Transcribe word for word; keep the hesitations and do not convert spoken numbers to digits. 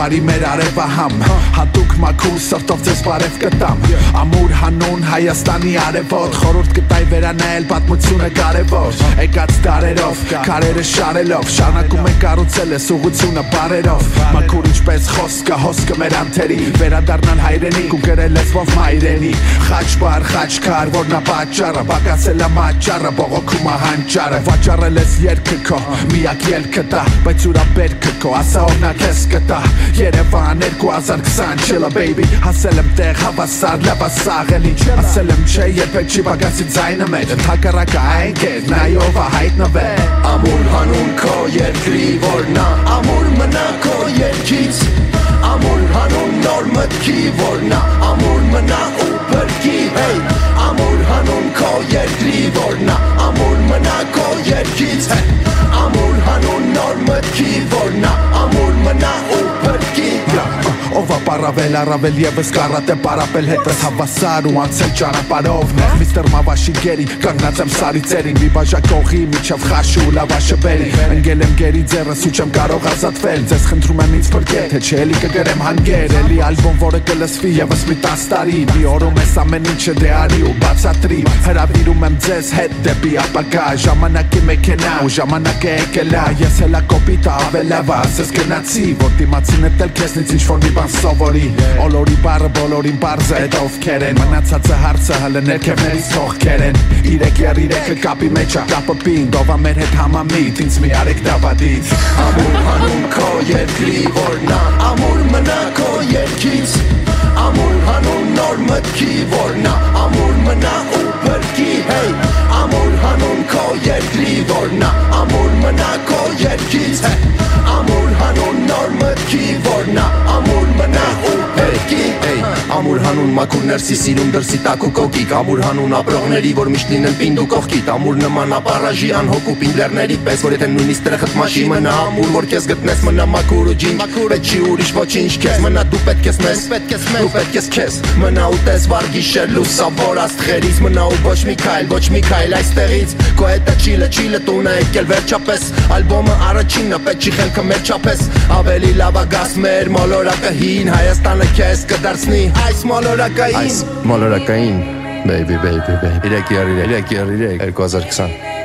բարի մեր արևա համ Հատուկ մաքուր սրտով ձեզ բարև կտամ Ամուր հանուն Հայաստանի արևոտ Խորուրդ կտայ վերանայել պատմությունը կարևոր Եկած դարերով, կարերը շարելով Շարնակում են կառուցել ես ուղությունը բարերով Մաքուր ինչպես խոսքը, հոսքը մեր անթերի Վերադառնալ հայրենի, ու գրել լեզվով մայրենի Խաչբար, խաչքար, որ նա պատճառը Բակացել է մաճառը, բողոքում է հանճարը Վաճառել ես երկը քո, միակ ելքը տա Բայց ուրա բերքը քո, ասա ով նա քեզ կտա Երևան երկու հազար քսան, chilla baby Հասել եմ տեղ, հավասար, լավասաղ էլի Ասել եմ չէ, երբեք չի բագասի ձայնը մեր Ընդհակառակը այն կեր, նայով է հայտնվել Ամուր հանուն քո երկրի, որ նա ամուր մնա քո երկից Ամուր հանուն նոր մտքի, որ նա ամուր մնա ու բրկի hey, Ամուր հանուն քո երկրի, որ նա ամուր մնա քո երկից hey, Ամուր հանուն նոր մտքի, որ նա ամուր մնա ու բրկի Ով ապարավել, առավել եվս կարատ է պարապել հետս հավասար ու անցել ճանապարով Նեղ միստր Մավաշի գերի, կանգնած եմ սարի ծերին Մի բաժակ կողի, միջև խաշ ու լավաշը բերի Ընգել եմ գերի ձերս ու չեմ կարող ազատվել Ձեզ խնդրում եմ ինձ պրկել, թե չէ էլի կգրեմ հանգեր Էլի ալբոմ, որը կլսվի եվս մի տաս տարի Մի օրում ես ամեն ինչը դե արի ու բացատրի Հրավիրում եմ ձեզ հետ դեպի ապագա Ժամանակի մեքենա ու ժամանակը եկել է Ես հելա կոպիտը ավելավա, ասես գնացի Որ դիմացին էտել քեզնից ինչ-որ մի բան սովորի Օլորի բարը բոլորին բարզ է հետ ովքեր են Մնացածը հարցը հլը ներքևներից թողքեր են Իրեք եր իրեքը կապի մեջ է կապը պին Դովա մեր հետ համամիտ ինձ մի արեք դավադից Ամուր հանուն քո երկրի որ նա ամուր մնա քո երկից Ամուր հանուն նոր մտքի որ նա ամուր մնա ու բրկի hey, Ամուր հանուն քո երկրի որ նա ամուր մնա քո երկից hey, Ամուր հանուն նոր մտքի որ նա ամուր մնա ու բրկի hey, Ամուր հանուն մաքուր ներսի սիրուն դրսի տակ ու կոկիկ Ամուր հանուն ապրողների որ միշտ լինեն պինդ ու կողքիտ Ամուր նման ապարաժի անհոգ ու պինդլերների պես Որ եթե նույնիսկ տրխտ մաշի մնա ամուր Որ քեզ գտնես մնա մաքուր ու ջինջ Պետք չի ուրիշ ոչինչ քեզ Մնա դու պետք ես մեզ Դու պետք ես քեզ Մնա ու տես վար գիշեր լուսավոր աստղերից Մնա ու ոչ մի քայլ, ոչ մի քայլ այստեղից Քո հետը չիլը, չիլը տուն է եկել վերջապես Ալբոմը առաջինն է, պետք չի խելքը մեր չապես Ավելի լավ ագաս մեր մոլորակը հին Հայաստանը քեզ կդարձնի այս մոլորակային Այս մոլորակային Baby, baby, baby Իրեք յար իրեք, իրեք յար իրեք երկու հազար քսան